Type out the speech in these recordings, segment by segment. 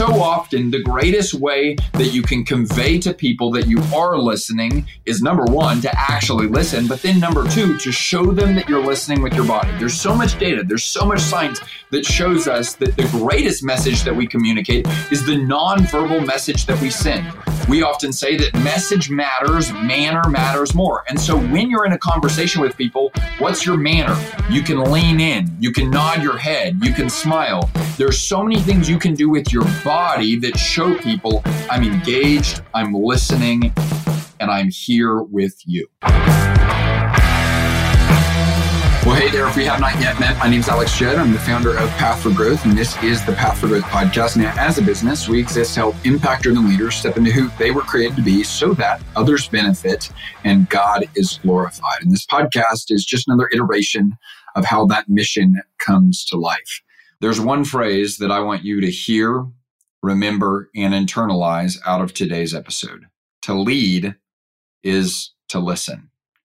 so often, the greatest way that you can convey to people that you are listening is, number one, to actually listen, but then number two, to show them that you're listening with your body. There's so much data, there's so much science that shows us that the greatest message that we communicate is the nonverbal message that we send. We often say that message matters, manner matters more. And so when you're in a conversation with people, what's your manner? You can lean in, you can nod your head, you can smile. There's so many things you can do with your body that show people I'm engaged, I'm listening, and I'm here with you. Well, hey there, if we have not yet met, my name is Alex Jedd. I'm the founder of Path for Growth, and this is the Path for Growth podcast. Now, as a business, we exist to help impact-driven leaders step into who they were created to be so that others benefit and God is glorified. And this podcast is just another iteration of how that mission comes to life. There's one phrase that I want you to hear, remember, and internalize out of today's episode. To lead is to listen.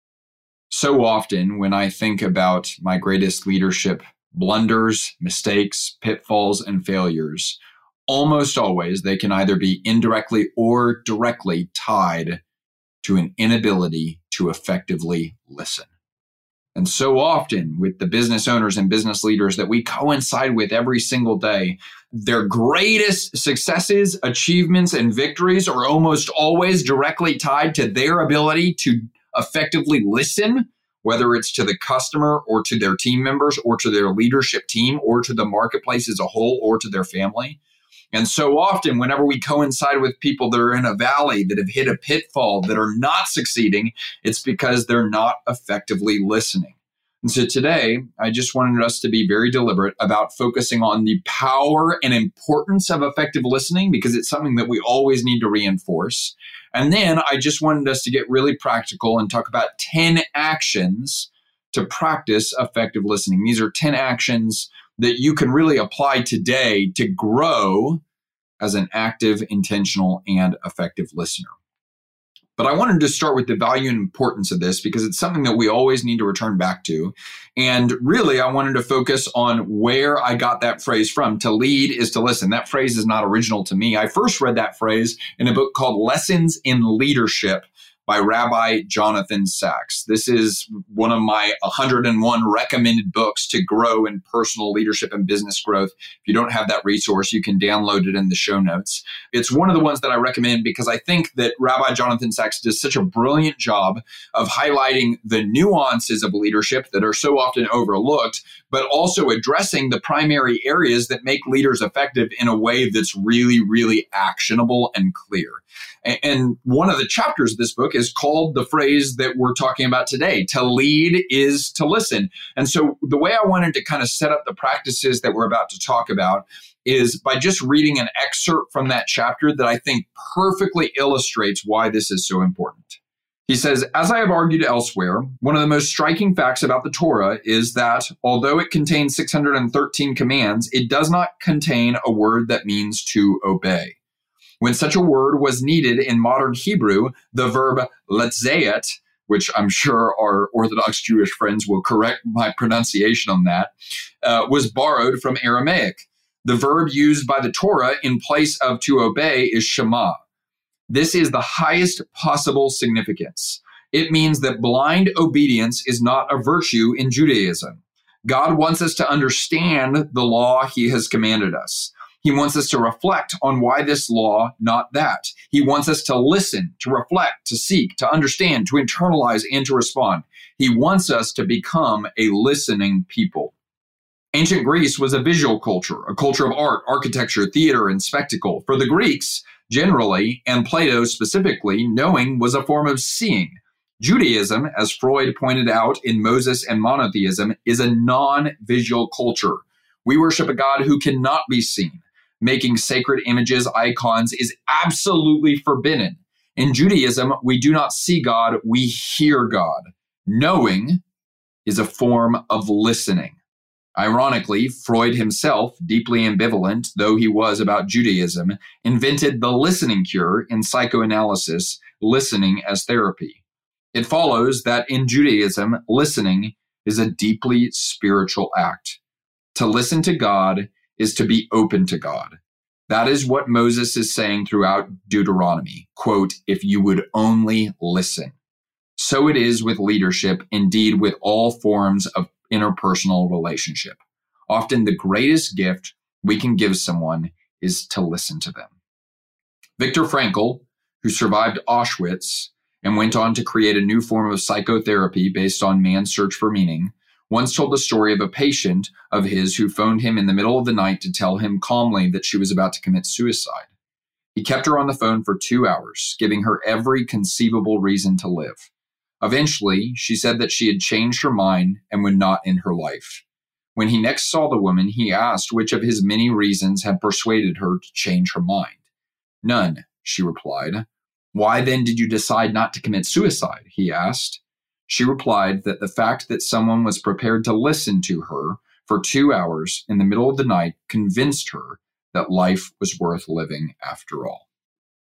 So often when I think about my greatest leadership blunders, mistakes, pitfalls, and failures, almost always they can either be indirectly or directly tied to an inability to effectively listen. And so often with the business owners and business leaders that we coincide with every single day, their greatest successes, achievements, and victories are almost always directly tied to their ability to effectively listen, whether it's to the customer or to their team members or to their leadership team or to the marketplace as a whole or to their family. And so often, whenever we coincide with people that are in a valley, that have hit a pitfall, that are not succeeding, it's because they're not effectively listening. And so today, I just wanted us to be very deliberate about focusing on the power and importance of effective listening, because it's something that we always need to reinforce. And then I just wanted us to get really practical and talk about 10 actions to practice effective listening. These are 10 actions that you can really apply today to grow as an active, intentional, and effective listener. But I wanted to start with the value and importance of this because it's something that we always need to return back to. And really, I wanted to focus on where I got that phrase from. To lead is to listen. That phrase is not original to me. I first read that phrase in a book called Lessons in Leadership by Rabbi Jonathan Sacks. This is one of my 101 recommended books to grow in personal leadership and business growth. If you don't have that resource, you can download it in the show notes. It's one of the ones that I recommend because I think that Rabbi Jonathan Sacks does such a brilliant job of highlighting the nuances of leadership that are so often overlooked, but also addressing the primary areas that make leaders effective in a way that's really, really actionable and clear. And one of the chapters of this book is called the phrase that we're talking about today. To lead is to listen. And so the way I wanted to kind of set up the practices that we're about to talk about is by just reading an excerpt from that chapter that I think perfectly illustrates why this is so important. He says, as I have argued elsewhere, one of the most striking facts about the Torah is that although it contains 613 commands, it does not contain a word that means to obey. When such a word was needed in modern Hebrew, the verb letzayet, which I'm sure our Orthodox Jewish friends will correct my pronunciation on that, was borrowed from Aramaic. The verb used by the Torah in place of to obey is shema. This is the highest possible significance. It means that blind obedience is not a virtue in Judaism. God wants us to understand the law he has commanded us. He wants us to reflect on why this law, not that. He wants us to listen, to reflect, to seek, to understand, to internalize, and to respond. He wants us to become a listening people. Ancient Greece was a visual culture, a culture of art, architecture, theater, and spectacle. For the Greeks, generally, and Plato specifically, knowing was a form of seeing. Judaism, as Freud pointed out in Moses and Monotheism, is a non-visual culture. We worship a God who cannot be seen. Making sacred images, icons, is absolutely forbidden. In Judaism, we do not see God, we hear God. Knowing is a form of listening. Ironically, Freud himself, deeply ambivalent though he was about Judaism, invented the listening cure in psychoanalysis, listening as therapy. It follows that in Judaism, listening is a deeply spiritual act. To listen to God is to be open to God. That is what Moses is saying throughout Deuteronomy. Quote, if you would only listen. So it is with leadership, indeed with all forms of interpersonal relationship. Often the greatest gift we can give someone is to listen to them. Viktor Frankl, who survived Auschwitz and went on to create a new form of psychotherapy based on man's search for meaning, once told the story of a patient of his who phoned him in the middle of the night to tell him calmly that she was about to commit suicide. He kept her on the phone for 2 hours, giving her every conceivable reason to live. Eventually, she said that she had changed her mind and would not end her life. When he next saw the woman, he asked which of his many reasons had persuaded her to change her mind. None, she replied. Why then did you decide not to commit suicide? He asked. She replied that the fact that someone was prepared to listen to her for 2 hours in the middle of the night convinced her that life was worth living after all.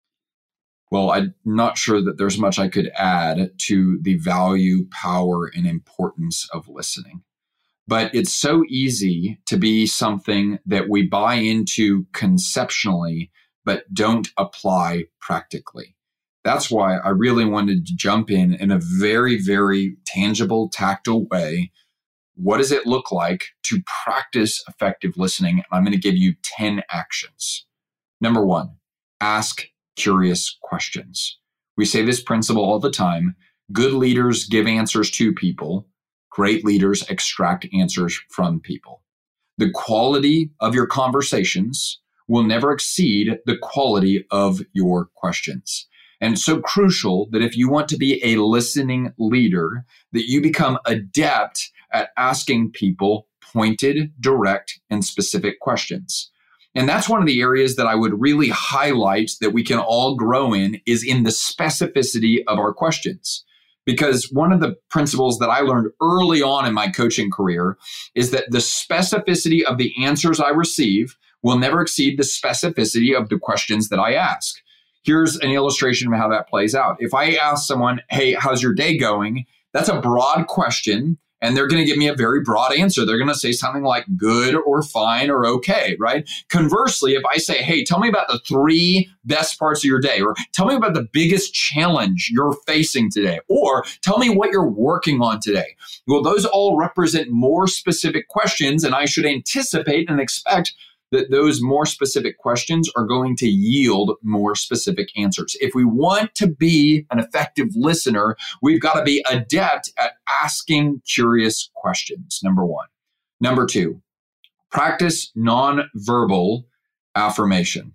Well, I'm not sure that there's much I could add to the value, power, and importance of listening. But it's so easy to be something that we buy into conceptually, but don't apply practically. That's why I really wanted to jump in a very, very tangible, tactile way. What does it look like to practice effective listening? I'm going to give you 10 actions. Number 1, ask curious questions. We say this principle all the time. Good leaders give answers to people. Great leaders extract answers from people. The quality of your conversations will never exceed the quality of your questions. And it's so crucial that if you want to be a listening leader, that you become adept at asking people pointed, direct, and specific questions. And that's one of the areas that I would really highlight that we can all grow in is in the specificity of our questions. Because one of the principles that I learned early on in my coaching career is that the specificity of the answers I receive will never exceed the specificity of the questions that I ask. Here's an illustration of how that plays out. If I ask someone, hey, how's your day going? That's a broad question, and they're going to give me a very broad answer. They're going to say something like good or fine or okay, right? Conversely, if I say, hey, tell me about the 3 best parts of your day, or tell me about the biggest challenge you're facing today, or tell me what you're working on today. Well, those all represent more specific questions, and I should anticipate and expect that those more specific questions are going to yield more specific answers. If we want to be an effective listener, we've got to be adept at asking curious questions, number 1. Number 2, practice nonverbal affirmation.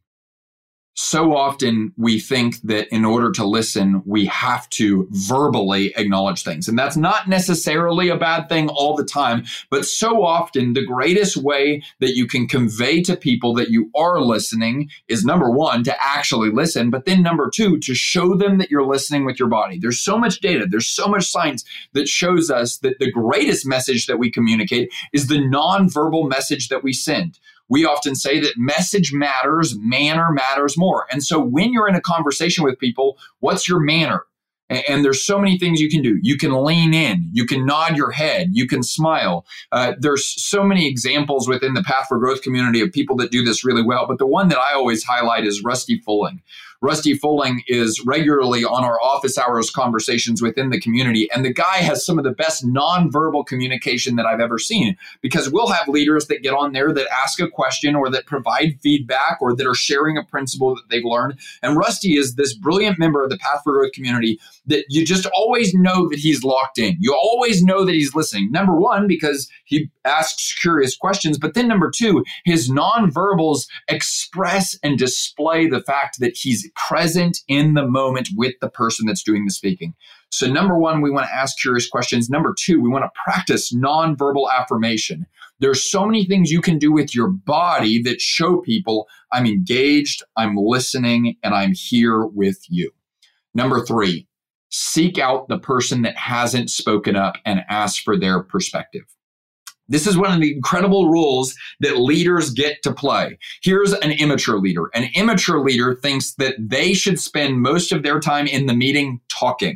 So often we think that in order to listen, we have to verbally acknowledge things. And that's not necessarily a bad thing all the time, but so often the greatest way that you can convey to people that you are listening is number 1, to actually listen, but then number 2, to show them that you're listening with your body. There's so much data, there's so much science that shows us that the greatest message that we communicate is the nonverbal message that we send. We often say that message matters, manner matters more. And so when you're in a conversation with people, what's your manner? And there's so many things you can do. You can lean in, you can nod your head, you can smile. There's so many examples within the Path for Growth community of people that do this really well. But the one that I always highlight is Rusty Fulling. Rusty Fulling is regularly on our office hours conversations within the community. And the guy has some of the best nonverbal communication that I've ever seen, because we'll have leaders that get on there that ask a question or that provide feedback or that are sharing a principle that they've learned. And Rusty is this brilliant member of the Path for Growth community that you just always know that he's locked in. You always know that he's listening. Number 1, because he asks curious questions. But then number 2, his nonverbals express and display the fact that he's present in the moment with the person that's doing the speaking. So number 1, we want to ask curious questions. Number 2, we want to practice nonverbal affirmation. There's so many things you can do with your body that show people I'm engaged, I'm listening, and I'm here with you. Number 3, seek out the person that hasn't spoken up and ask for their perspective. This is one of the incredible rules that leaders get to play. Here's an immature leader. An immature leader thinks that they should spend most of their time in the meeting talking.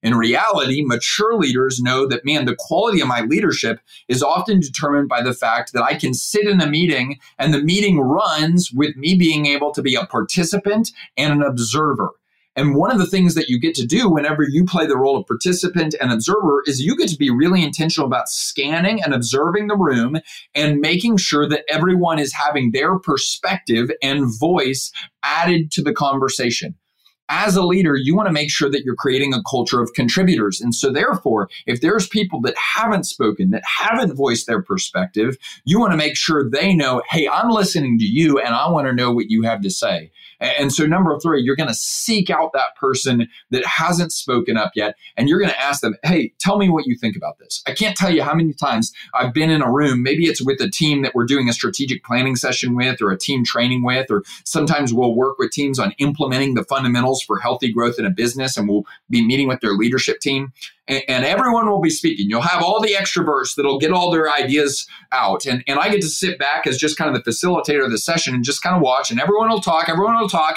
In reality, mature leaders know that, man, the quality of my leadership is often determined by the fact that I can sit in a meeting and the meeting runs with me being able to be a participant and an observer. And one of the things that you get to do whenever you play the role of participant and observer is you get to be really intentional about scanning and observing the room and making sure that everyone is having their perspective and voice added to the conversation. As a leader, you want to make sure that you're creating a culture of contributors. And so therefore, if there's people that haven't spoken, that haven't voiced their perspective, you want to make sure they know, hey, I'm listening to you and I want to know what you have to say. And so number 3, you're going to seek out that person that hasn't spoken up yet. And you're going to ask them, hey, tell me what you think about this. I can't tell you how many times I've been in a room, maybe it's with a team that we're doing a strategic planning session with or a team training with, or sometimes we'll work with teams on implementing the fundamentals for healthy growth in a business, and we'll be meeting with their leadership team. And everyone will be speaking. You'll have all the extroverts that'll get all their ideas out. And I get to sit back as just kind of the facilitator of the session and just kind of watch. And everyone will talk. And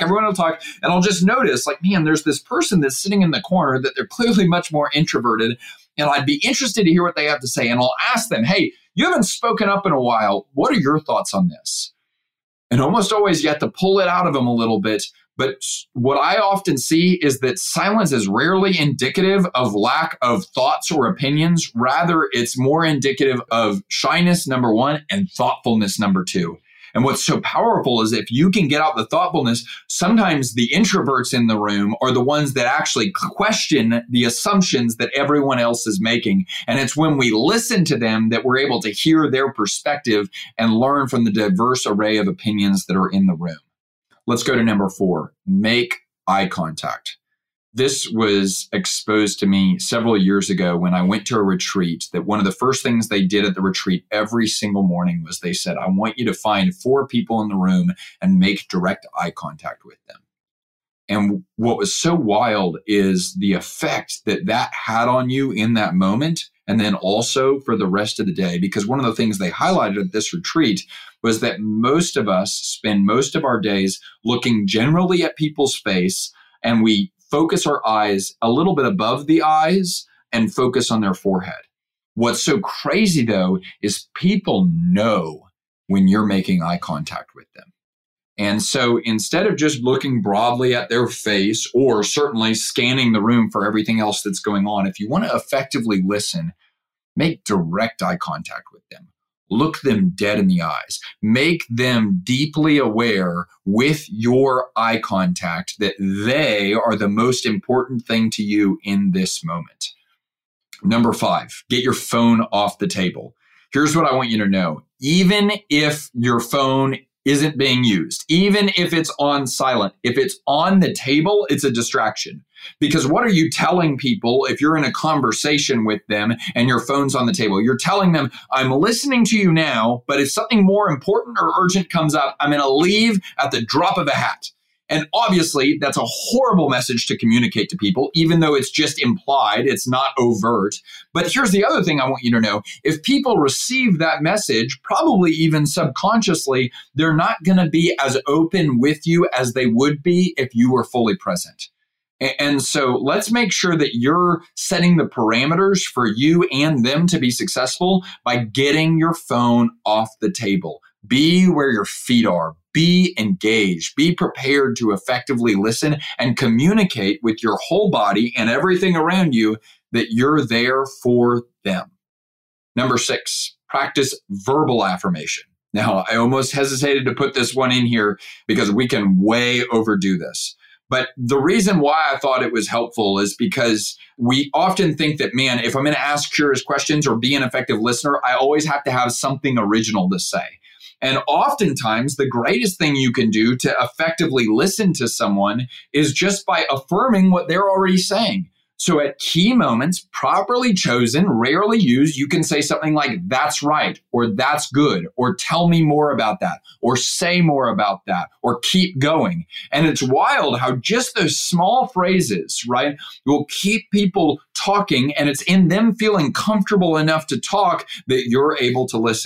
I'll just notice, like, man, there's this person that's sitting in the corner that they're clearly much more introverted. And I'd be interested to hear what they have to say. And I'll ask them, hey, you haven't spoken up in a while. What are your thoughts on this? And almost always you have to pull it out of them a little bit. But what I often see is that silence is rarely indicative of lack of thoughts or opinions. Rather, it's more indicative of shyness, number 1, and thoughtfulness, number 2. And what's so powerful is if you can get out the thoughtfulness, sometimes the introverts in the room are the ones that actually question the assumptions that everyone else is making. And it's when we listen to them that we're able to hear their perspective and learn from the diverse array of opinions that are in the room. Let's go to number 4, make eye contact. This was exposed to me several years ago when I went to a retreat, that one of the first things they did at the retreat every single morning was they said, I want you to find 4 people in the room and make direct eye contact with them. And what was so wild is the effect that that had on you in that moment, and then also for the rest of the day. Because one of the things they highlighted at this retreat was that most of us spend most of our days looking generally at people's face, and we focus our eyes a little bit above the eyes and focus on their forehead. What's so crazy, though, is people know when you're making eye contact with them. And so instead of just looking broadly at their face or certainly scanning the room for everything else that's going on, if you want to effectively listen, make direct eye contact with them. Look them dead in the eyes. Make them deeply aware with your eye contact that they are the most important thing to you in this moment. Number 5, get your phone off the table. Here's what I want you to know. Even if your phone isn't being used, even if it's on silent, if it's on the table, it's a distraction. Because what are you telling people if you're in a conversation with them and your phone's on the table? You're telling them, I'm listening to you now, but if something more important or urgent comes up, I'm going to leave at the drop of a hat. And obviously, that's a horrible message to communicate to people, even though it's just implied, it's not overt. But here's the other thing I want you to know. If people receive that message, probably even subconsciously, they're not going to be as open with you as they would be if you were fully present. And so let's make sure that you're setting the parameters for you and them to be successful by getting your phone off the table. Be where your feet are. Be engaged. Be prepared to effectively listen and communicate with your whole body and everything around you that you're there for them. Number 6, practice verbal affirmation. Now, I almost hesitated to put this one in here because we can way overdo this. But the reason why I thought it was helpful is because we often think that, man, if I'm going to ask curious questions or be an effective listener, I always have to have something original to say. And oftentimes, the greatest thing you can do to effectively listen to someone is just by affirming what they're already saying. So at key moments, properly chosen, rarely used, you can say something like, that's right, or that's good, or tell me more about that, or say more about that, or keep going. And it's wild how just those small phrases, right, will keep people talking, and it's in them feeling comfortable enough to talk that you're able to listen.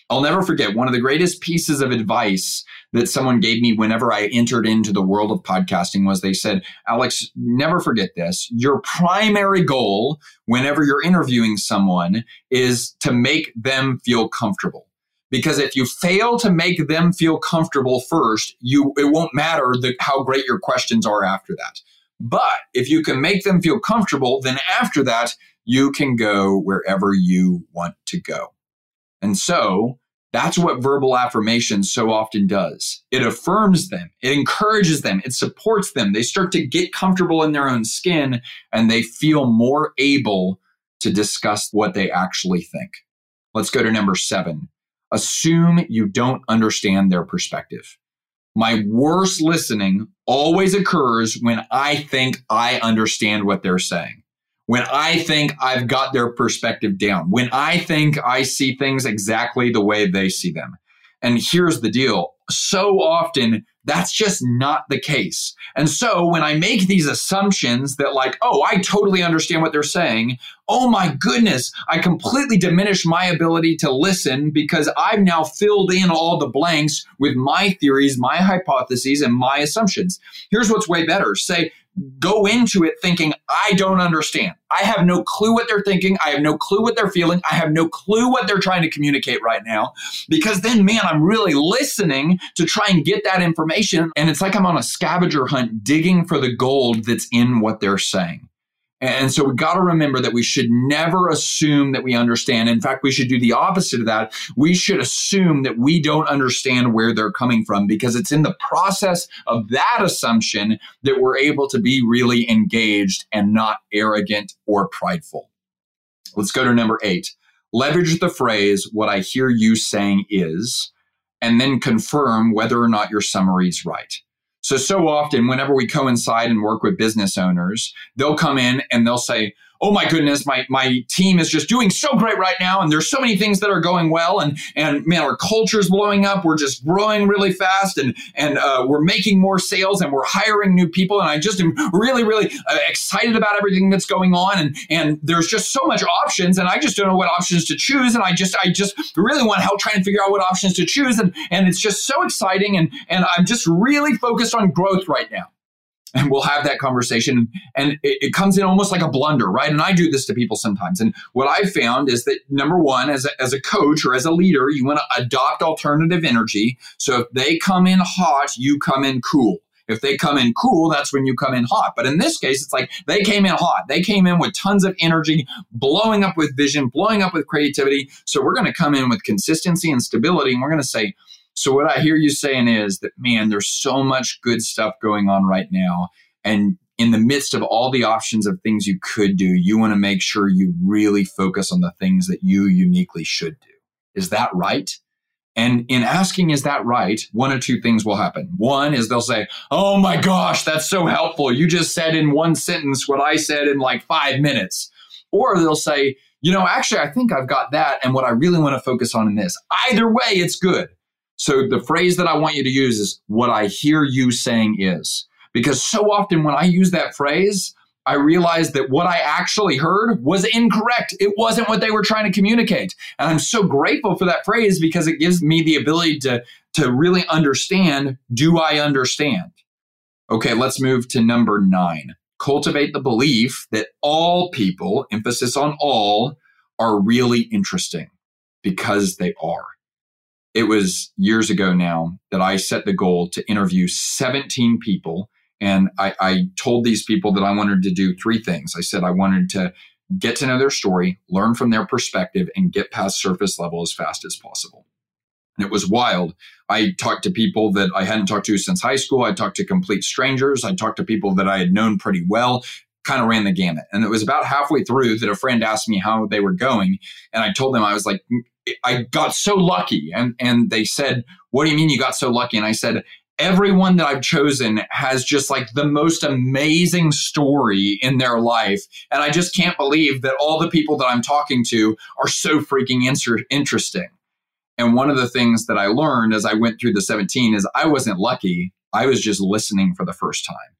I'll never forget one of the greatest pieces of advice that someone gave me whenever I entered into the world of podcasting was they said, Alex, never forget this. Your primary goal whenever you're interviewing someone is to make them feel comfortable. Because if you fail to make them feel comfortable first, it won't matter how great your questions are after that. But if you can make them feel comfortable, then after that, you can go wherever you want to go. And so that's what verbal affirmation so often does. It affirms them. It encourages them. It supports them. They start to get comfortable in their own skin and they feel more able to discuss what they actually think. Let's go to number 7. Assume you don't understand their perspective. My worst listening always occurs when I think I understand what they're saying. When I think I've got their perspective down. When I think I see things exactly the way they see them. And here's the deal. So often, that's just not the case. And so when I make these assumptions that like, oh, I totally understand what they're saying, oh my goodness, I completely diminish my ability to listen because I've now filled in all the blanks with my theories, my hypotheses, and my assumptions. Here's what's way better. Go into it thinking, I don't understand. I have no clue what they're thinking. I have no clue what they're feeling. I have no clue what they're trying to communicate right now. Because then, man, I'm really listening to try and get that information. And it's like I'm on a scavenger hunt digging for the gold that's in what they're saying. And so we got to remember that we should never assume that we understand. In fact, we should do the opposite of that. We should assume that we don't understand where they're coming from because it's in the process of that assumption that we're able to be really engaged and not arrogant or prideful. Let's go to number 8. Leverage the phrase, what I hear you saying is, and then confirm whether or not your summary is right. So often, whenever we coincide and work with business owners, they'll come in and they'll say, oh my goodness, my team is just doing so great right now. And there's so many things that are going well. And man, our culture's blowing up. We're just growing really fast and we're making more sales and we're hiring new people. And I just am really, really excited about everything that's going on. And there's just so much options and I just don't know what options to choose. And I just really want help trying to figure out what options to choose. And it's just so exciting. And I'm just really focused on growth right now. And we'll have that conversation. And it comes in almost like a blunder, right? And I do this to people sometimes. And what I've found is that, number one, as a coach or as a leader, you want to adopt alternative energy. So if they come in hot, you come in cool. If they come in cool, that's when you come in hot. But in this case, it's like they came in hot. They came in with tons of energy, blowing up with vision, blowing up with creativity. So we're going to come in with consistency and stability. And we're going to say, so what I hear you saying is that, man, there's so much good stuff going on right now. And in the midst of all the options of things you could do, you want to make sure you really focus on the things that you uniquely should do. Is that right? And in asking, is that right? One of two things will happen. One is they'll say, oh my gosh, that's so helpful. You just said in one sentence what I said in like 5 minutes. Or they'll say, actually, I think I've got that. And what I really want to focus on in this. Either way, it's good. So the phrase that I want you to use is what I hear you saying is. Because so often when I use that phrase, I realize that what I actually heard was incorrect. It wasn't what they were trying to communicate. And I'm so grateful for that phrase because it gives me the ability to really understand, do I understand? Okay, let's move to number 9. Cultivate the belief that all people, emphasis on all, are really interesting because they are. It was years ago now that I set the goal to interview 17 people. And I told these people that I wanted to do 3 things. I said I wanted to get to know their story, learn from their perspective, and get past surface level as fast as possible. And it was wild. I talked to people that I hadn't talked to since high school. I talked to complete strangers. I talked to people that I had known pretty well, kind of ran the gamut. And it was about halfway through that a friend asked me how they were going. And I told them, I was like, I got so lucky. And they said, what do you mean you got so lucky? And I said, everyone that I've chosen has just like the most amazing story in their life. And I just can't believe that all the people that I'm talking to are so freaking interesting. And one of the things that I learned as I went through the 17 is I wasn't lucky. I was just listening for the first time.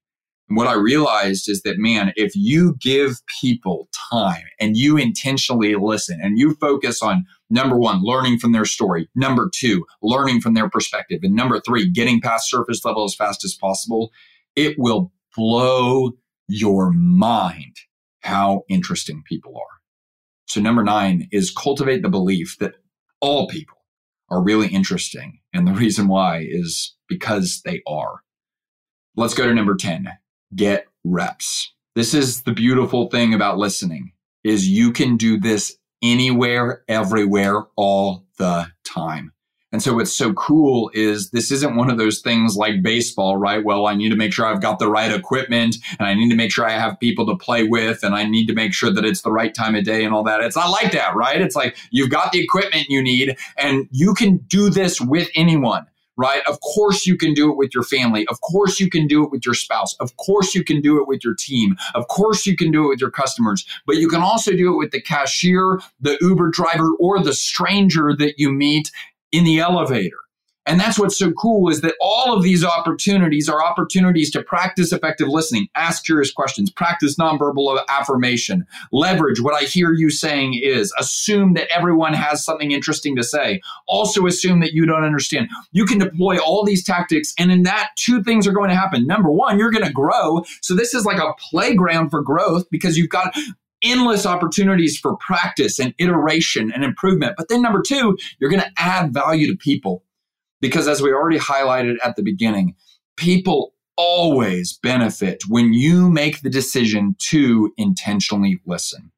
And what I realized is that, man, if you give people time and you intentionally listen and you focus on, number one, learning from their story, number two, learning from their perspective, and number three, getting past surface level as fast as possible, it will blow your mind how interesting people are. So number 9 is cultivate the belief that all people are really interesting. And the reason why is because they are. Let's go to number 10. Get reps. This is the beautiful thing about listening, is you can do this anywhere, everywhere, all the time. And so what's so cool is this isn't one of those things like baseball, right? Well, I need to make sure I've got the right equipment and I need to make sure I have people to play with and I need to make sure that it's the right time of day and all that. It's not like that, right? It's like you've got the equipment you need and you can do this with anyone, right? Of course you can do it with your family. Of course you can do it with your spouse. Of course you can do it with your team. Of course you can do it with your customers, but you can also do it with the cashier, the Uber driver, or the stranger that you meet in the elevator. And that's what's so cool, is that all of these opportunities are opportunities to practice effective listening, ask curious questions, practice nonverbal affirmation, leverage what I hear you saying is, assume that everyone has something interesting to say, also assume that you don't understand. You can deploy all these tactics, and in that, 2 things are going to happen. Number 1, you're going to grow. So this is like a playground for growth because you've got endless opportunities for practice and iteration and improvement. But then number 2, you're going to add value to people. Because as we already highlighted at the beginning, people always benefit when you make the decision to intentionally listen.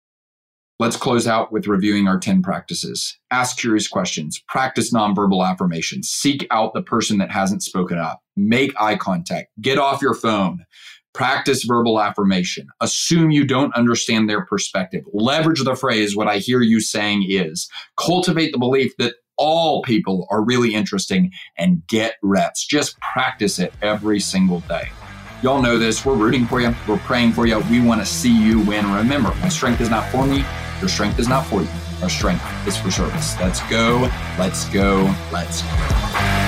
Let's close out with reviewing our 10 practices. Ask curious questions, practice nonverbal affirmations, seek out the person that hasn't spoken up, make eye contact, get off your phone, practice verbal affirmation, assume you don't understand their perspective, leverage the phrase, what I hear you saying is, cultivate the belief that all people are really interesting, and get reps. Just practice it every single day. Y'all know this. We're rooting for you. We're praying for you. We want to see you win. Remember, my strength is not for me. Your strength is not for you. Our strength is for service. Let's go. Let's go. Let's go.